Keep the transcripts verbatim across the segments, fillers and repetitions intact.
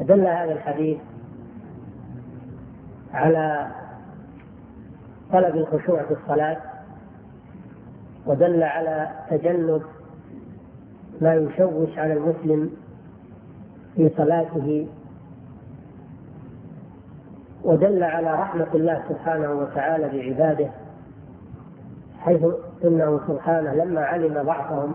دل هذا الحديث على طلب الخشوع في الصلاة، ودل على تجنب ما يشوش على المسلم في صلاته، ودل على رحمة الله سبحانه وتعالى بعباده، حيث إنه سبحانه لما علم ضعفهم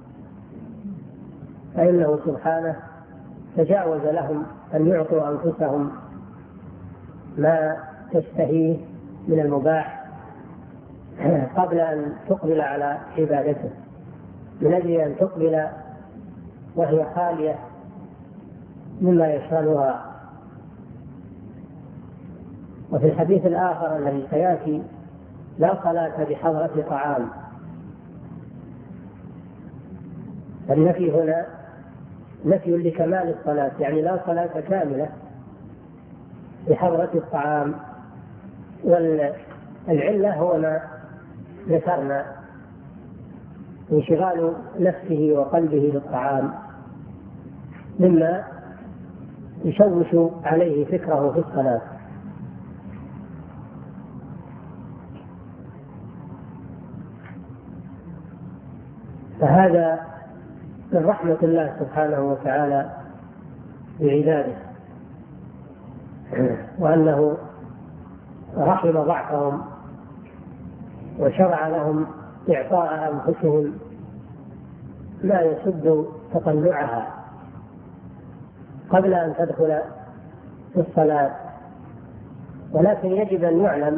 فإنه سبحانه تجاوز لهم أن يعطوا أنفسهم ما تشتهيه من المباح قبل أن تقبل على عبادته، من أجل أن تقبل وهي خالية مما يشغلها. وفي الحديث الآخر الذي سيأتي: لا صلاة بحضرة طعام. النفي هنا نفي لكمال الصلاة، يعني لا صلاة كاملة بحضرة الطعام. والعلة هو ما ذكرنا: انشغال نفسه وقلبه بالطعام مما يشوش عليه فكره في الصلاة. فهذا من رحمة الله سبحانه وتعالى بعباده، وأنه رحم ضعفهم وشرع لهم إعطاء أنفسهم ما يسد تطلعها قبل أن تدخل في الصلاة. ولكن يجب أن يعلم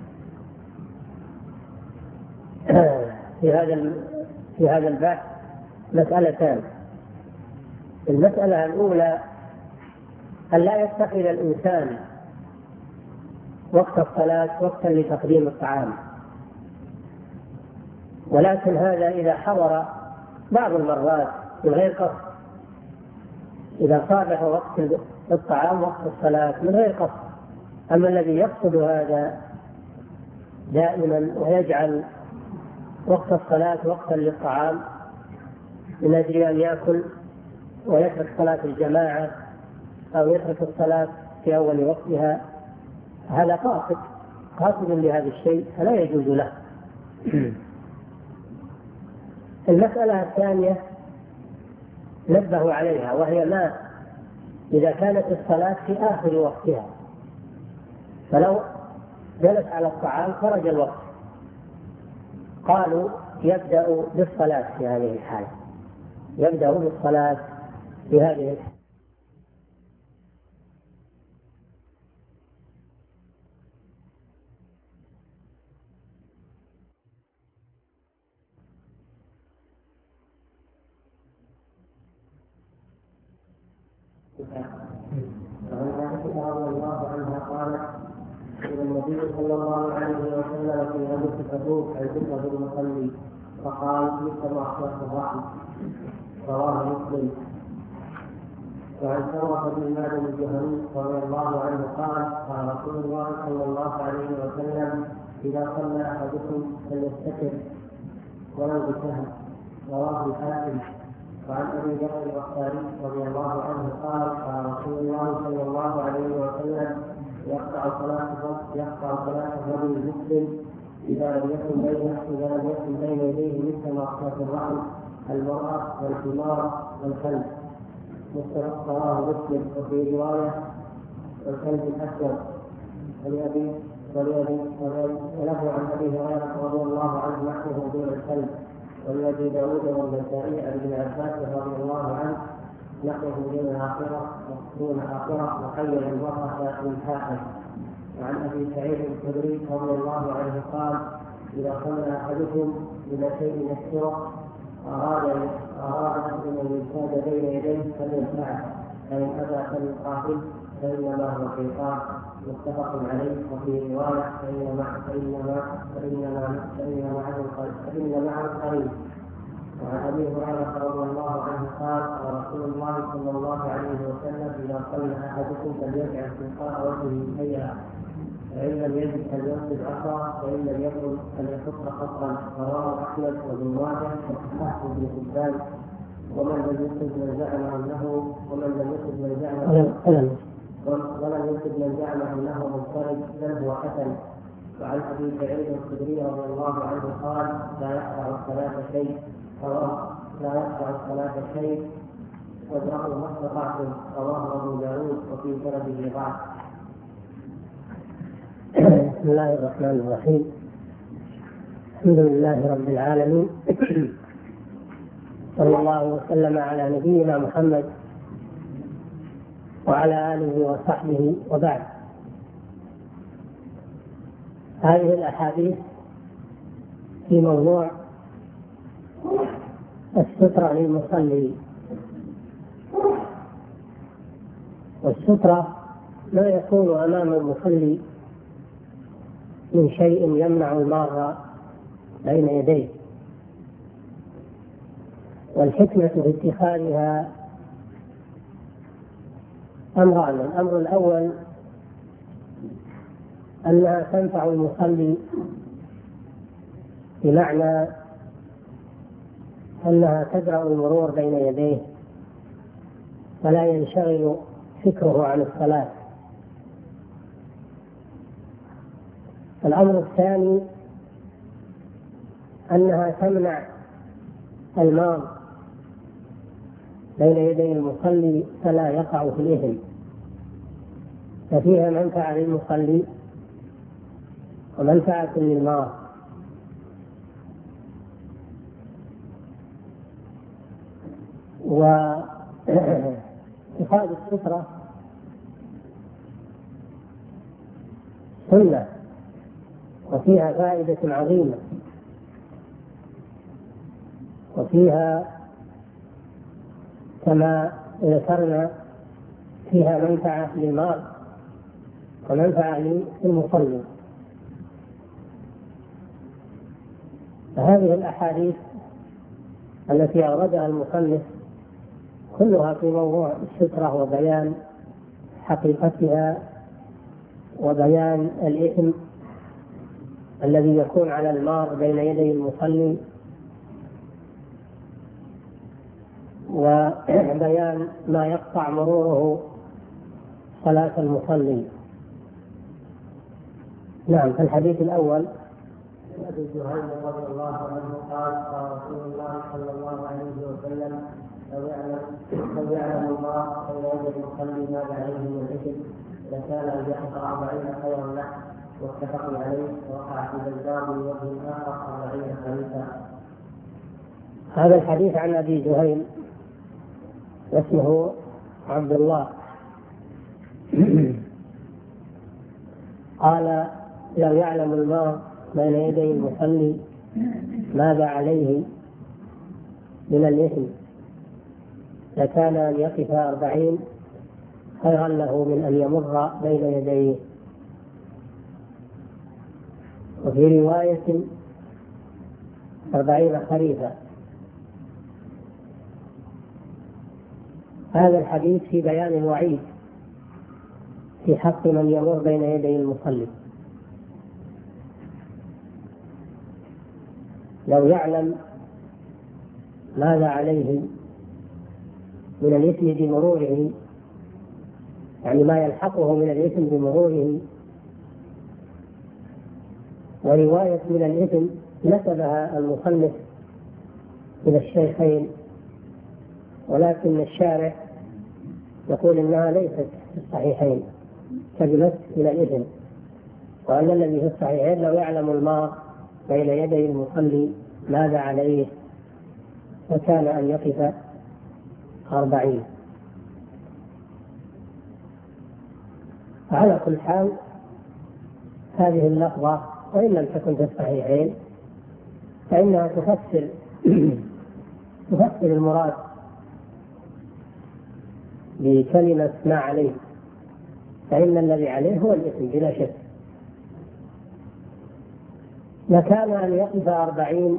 في هذا في هذا البحث مسألتان. المسألة الأولى: أن لا يتخذ الإنسان وقت الصلاة وقتا لتقديم الطعام، ولكن هذا إذا حضر بعض المرات من غير قصد، إذا صادف وقت الطعام وقت الصلاة من غير قصد. أما الذي يقصد هذا دائما ويجعل وقت الصلاة وقتا للطعام من أجل أن يأكل ويترك صلاة الجماعة أو يترك الصلاة في أول وقتها، هذا قاصد قاصد لهذا الشيء فلا يجوز له. المسألة الثانية نبه عليها، وهي ما إذا كانت الصلاة في آخر وقتها، فلو جلس على الطعام خرج الوقت، قالوا يبدأ بالصلاة في هذه الحالة، يبدأ بالصلاة في هذه الحالة. وعن عائشة رضي الله عنها قالت: إلى النبي صلى الله عليه وسلم في غزوة تبوك الفتنة المصلي فقال: مثل أصوات الرحم. رواه مسلم. وعن سمرة بن معدن الجهني رضي الله عنه قال: قال رسول الله صلى الله عليه وسلم: إذا صلى أحدكم فليستتر ولو بشهر. رواه الحاكم. وعن ابي بكر الانصاري رضي الله عنه قال: قال رسول الله صلى الله عليه وسلم: يقطع صلاه يقطع صلاه الرجل المسلم اذا لم يكن بين اذا لم يكن بين يديه مثل مقطع الرحم، المراه والحمار والكلب. رواه مسلم. وفي روايه: الكلب الاسود. ولأبي ولأبي وله عن ابي هريره رضي الله عنه نحوه دون الكلب. ولأبي داود والنسائي عن ابن عباس رضي الله عنه نحوه دون الآخرة دون الآخرة وخير المرأة من حاكم. وعن أبي سعيد الخدري رضي الله عنه قال: إذا صلى أحدكم إلى شيء يكثر أراد أراد أن ينتاد بين يديه فليدفعه، فإن أبى فليقاتل فإنما هو شيطان. متفق عليه. وفي رواية: فإن معه فإنما فإنما فإن معه فإن معه قريب. وعن أبي هريرة رضي الله عنه قال: قال رسول الله صلى الله عليه وسلم: إذا صلى أحدكم فليجعل تلقاء وجهه هيئا، فإن لم يجد فليصب عصا، فإن لم يكن فليحط خطا. رواه أحمد وابن ماجه وصححه ابن حبان. ومن لم يكتب من زعم انه ومن لم يكتب من زعم ولم يكتب من زعم انه منفرد بل هو حسن. وعن ابي سعيد الخدري رضي الله عنه قال: لا يقطع الصلاه شيء لا يقطع الصلاه شيء وادركوا ما استطعتم. رواه ابو داود وفي سنده ضعف. بسم الله الرحمن الرحيم. الحمد لله رب العالمين، صلى الله وسلم على نبينا محمد وعلى آله وصحبه وبعد. هذه الأحاديث في موضوع السترة للمصلي. والسترة لا يكون أمام المصلي من شيء يمنع المار بين يديه، والحكمة في اتخاذها أمران: الأمر الأول أنها تنفع المصلي بمعنى أنها تدرأ المرور بين يديه فلا ينشغل فكره عن الصلاة. الأمر الثاني أنها تمنع المار بين يدي المصلي فلا يقع في الإثم، ففيها منفعة للمصلي ومنفعة للمار. واتخاذ السترة سنة وفيها فائدة عظيمة، وفيها كما ذكرنا فيها منفعة للمال ومنفعة للمصلي. فهذه الأحاديث التي أوردها المصنف كلها في موضوع السترة وبيان حقيقتها وبيان الإثم الذي يكون على المار بين يدي المصلي، وبيان ما يقطع مروره صلاة المصلي. نعم. في الحديث الأول أبي جهيم رضي الله عنه قال: قال رسول الله صلى الله عليه وسلم: لو يعلم لو يعلم الله بين يدي المصلي ماذا عليه من الإثم لكان أن يقطع أربعين خيرا له. واتفق عليه. ووقع في بلدان من وجه آخر أربعين خليفة. هذا الحديث عن أبي جهيم اسمه عبد الله قال: لو يعلم المار بين يدي المصلي ماذا عليه من الإثم لكان أن يقف أربعين خيرا له من أن يمر بين يديه. وفي رواية أربعين خريفا. هذا الحديث في بيان الوعيد في حق من يمر بين يدي المصلي. لو يعلم ماذا عليه من الإثم بمروره، يعني ما يلحقه من الإثم بمروره. ورواية من الإثم نسبها المصنف إلى الشيخين، ولكن الشارع يقول إنها ليست في الصحيحين كلمة من الإثم، وأن الذي في الصحيحين لو يعلم المار بين يدي المصلي ماذا عليه فكان أن يقف أربعين. على كل حال هذه اللفظة وإن لم تكن في الصحيحين فإنها تفسر تفسر المراد بكلمة ما عليه، فإن الذي عليه هو الإثم بلا شك. لكان أن يقف أربعين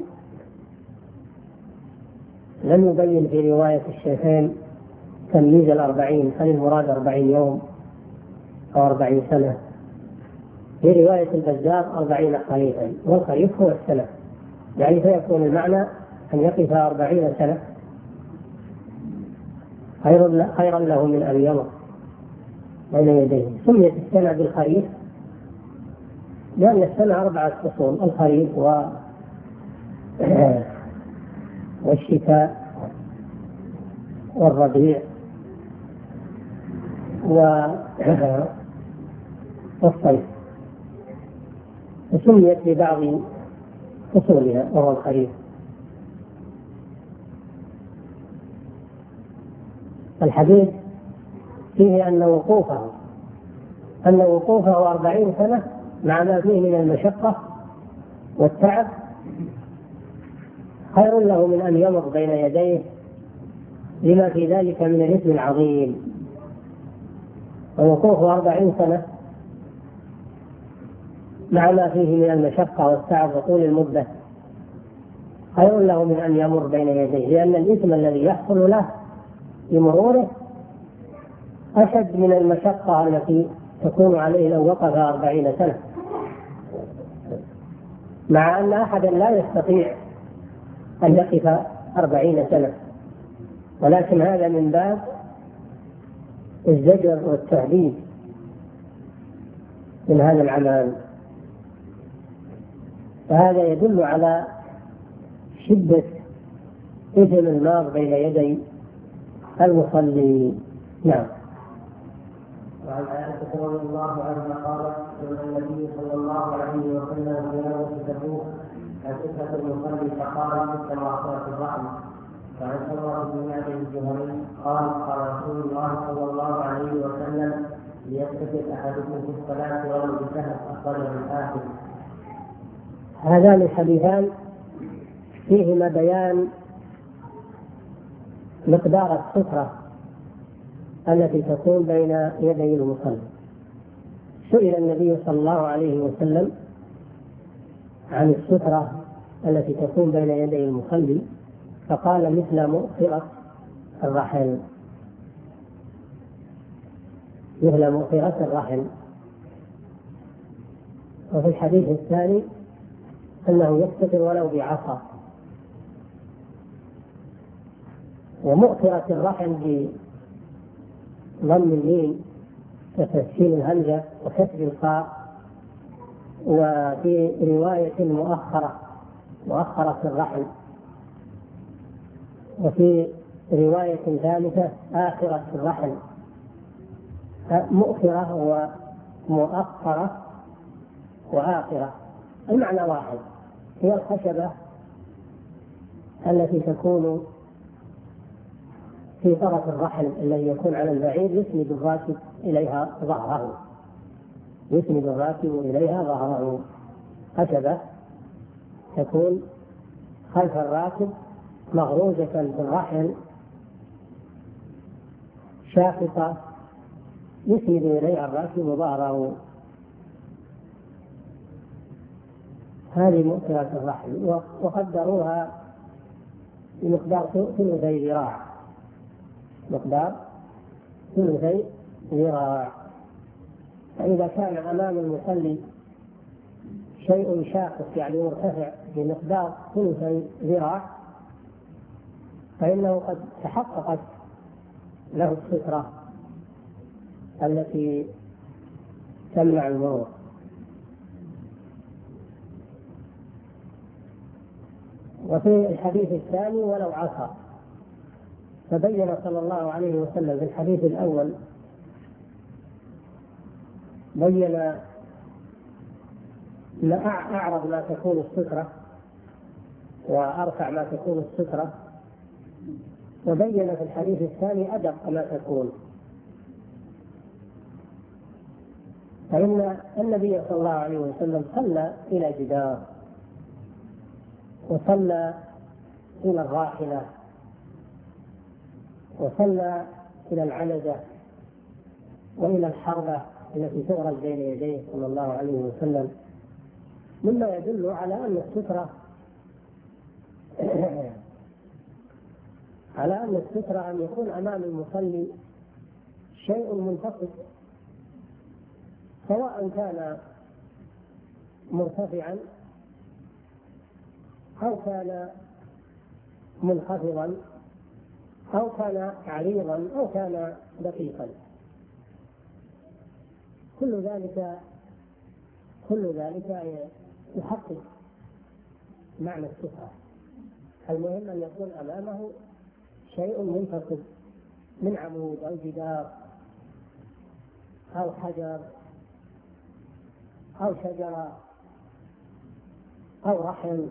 لم يبين في رواية الشيخين تمييز الأربعين، هل المراد أربعين يوم أو أربعين سنة. في رواية البزار أربعين خريفا، والخريف هو السنة، يعني فيكون المعنى أن يقف أربعين سنة خير خيرا له من أن يمر بين يديه. سميت السنة بالخريف لأن السنة أربعة فصول: الخريف و والشتاء والربيع والصيف، وسميت ببعض فصولها وهو الخريف. الحديث فيه أن وقوفه أن وقوفه أربعين سنة مع ما فيه من المشقة والتعب خير له من أن يمر بين يديه لما في ذلك من الإثم العظيم. ووقوفه أربعين سنة مع ما فيه من المشقة والتعب وطول المدة خير له من أن يمر بين يديه، لأن الإثم الذي يحصل له بمروره أشد من المشقة التي تكون عليه لو وقف أربعين سنة، مع أن أحدا لا يستطيع أن يقف أربعين سنة، ولكن هذا من باب الزجر والتهديد من هذا العمل. فهذا يدل على شدة إثم المار بين يدي المصلي. نعم. وعن عائشة رضي الله عنها قالت: سئل النبي صلى الله عليه وسلم في غزوة تبوك عن فتنة المصلي فقال: مثل معصية الرحم. وعن سمرة بن معبد الجهني قال: قال رسول الله صلى الله عليه وسلم: ليستتر أحدكم في الصلاة ولو بسهل أخرجه الحاكم. هذان الحديثان فيهما بيان مقدار السترة التي تكون بين يدي المصلي. سئل النبي صلى الله عليه وسلم عن السترة التي تكون بين يدي المصلي فقال: مثل مؤخرة الرحل، مثل مؤخرة الرحل. وفي الحديث الثاني أنه يستتر ولو بعصا. ومؤخرة الرحل بضم الميم وتسهيل الهمزة وكسر الخاء. وفي رواية مؤخرة مؤخرة الرحل، وفي رواية ثالثة آخرة الرحل. مؤخرة ومؤخرة وآخرة المعنى واحد، هي الخشبة التي تكون في طرف الرحل الذي يكون على البعير يسند الراكب إليها ظهره يسند الراكب إليها ظهره خشبة تكون خلف الراكب مغروزة في الرحل شاخصة يسند إليها الراكب ظهره. هذه مؤخرة الرحل، وقدروها بمقدار ثلثي ذراع مقدار ثلثي ذراع. فإذا كان أمام المصلي شيء شاخص يعني مرتفع بمقدار ثلثي ذراع فإنه قد تحققت له السترة التي تمنع المرور. وفي الحديث الثاني ولو عصى، فبين صلى الله عليه وسلم في الحديث الأول بين ما أعرض ما تكون السترة وأرفع ما تكون السترة، وبين في الحديث الثاني أدق ما تكون. فإن النبي صلى الله عليه وسلم صلى إلى جدار، وصلى إلى الراحلة، وصلى إلى العنزة، وإلى الحربة التي تغرز بين يديه صلى الله عليه وسلم، مما يدل على أن السترة على أن السترة أن يكون أمام المصلي شيء منتقد، سواء كان مرتفعا أو كان منخفضا أو كان عريضا أو كان دقيقا، كل ذلك كل ذلك يحقق معنى السترة. المهم أن يكون أمامه شيء منفصل من عمود أو جدار أو حجر أو شجرة أو رحم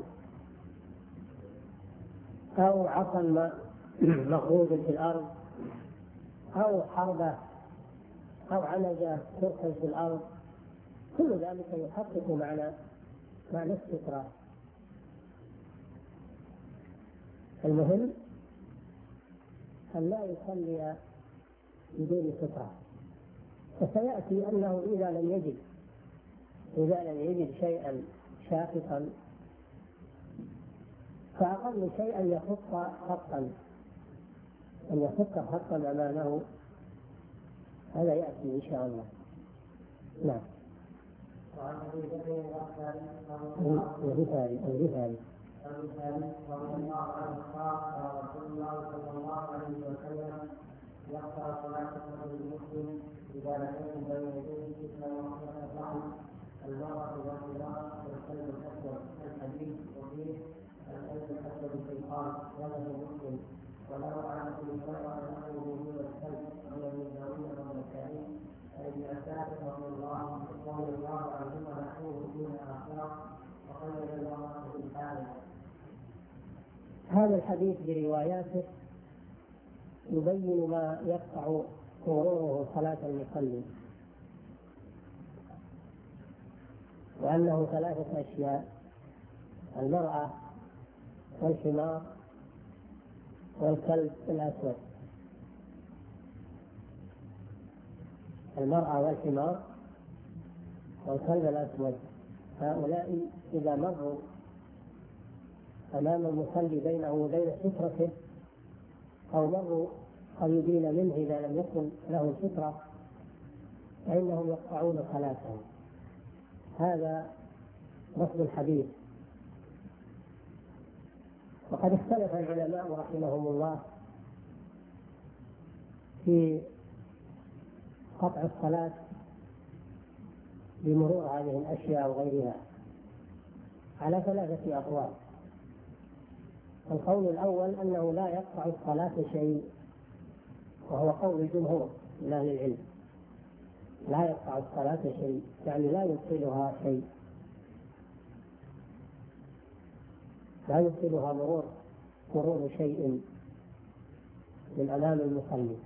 أو عصا مغروز في الأرض أو حربة أو عنزة تركز في الأرض، كل ذلك يحقق معنى معنى السترة. المهم أن لا يصلي بدون سترة. وسيأتي أنه إذا لم يجد إذا لم يجد شيئا شاخصا فأقل شيء أن يخط خطا أن يخط خطا أمامه، هذا يأتي إن شاء الله. نعم. وعن ابي بكر الغفاري الغفاري الغفاري رضي الله عنه قال قال رسول الله صلى الله عليه وسلم يقرا صلاه الرجل المسلم اذا لم يكن بين يديه الا وقت الرحم المراه والخلاق والكلب الاسود الحديث وفيه الكلب الاسود شيطان وله مسلم ولو اعلم المراه انه من الكلب ومن الزاويه والمكارم فإن أساءت رضي الله رضي الله عنهما نحوه دون آخر وقيد الله بالحال. هذا الحديث برواياته يبين ما يقطع مروره صلاة المصلي، وأنه ثلاثة أشياء: المرأة والحمار والكلب الأسود. المرأة والحمار والكلب الأسود، هؤلاء إذا مروا أمام المصلي بينه وبين سترته أو مروا قريبين منه إذا لم يكن له سترة فإنهم يقطعون صلاته. هذا لفظ الحديث. وقد اختلف العلماء رحمهم الله في قطع الصلاة بمرور هذه الأشياء وغيرها على ثلاثة أقوال. القول الأول أنه لا يقطع الصلاة شيء، وهو قول الجمهور من أهل العلم، لا يقطع الصلاة شيء يعني لا يبطلها شيء، لا يبطلها مرور مرور شيء من أمام المصلي.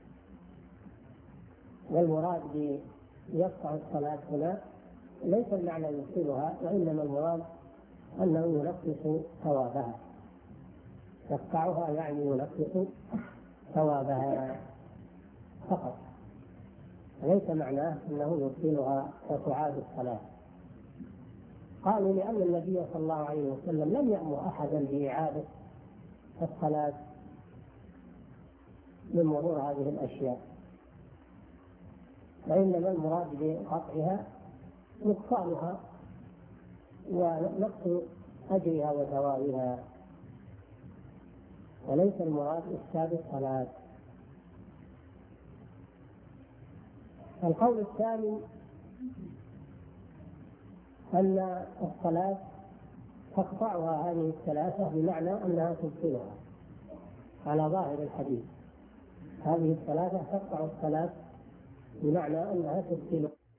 والمراد بيقطع الصلاة هنا ليس المعنى يبطلها، وإنما المراد أنه ينقص ثوابها. يقطعها يعني ينقص ثوابها فقط، ليس معناه أنه يبطلها وتعاد الصلاة. قالوا لأن النبي صلى الله عليه وسلم لم يأمر أحدا بإعادة الصلاة من مرور هذه الأشياء، وإنما المراد بقطعها نقصانها ونقص أجرها وثوابها، وليس المراد إفساد الصلاة. القول الثاني أن الصلاة تقطعها هذه الثلاثة بمعنى أنها تبطلها على ظاهر الحديث. هذه الثلاثة تقطع الصلاة بمعنى أنها تبطلها.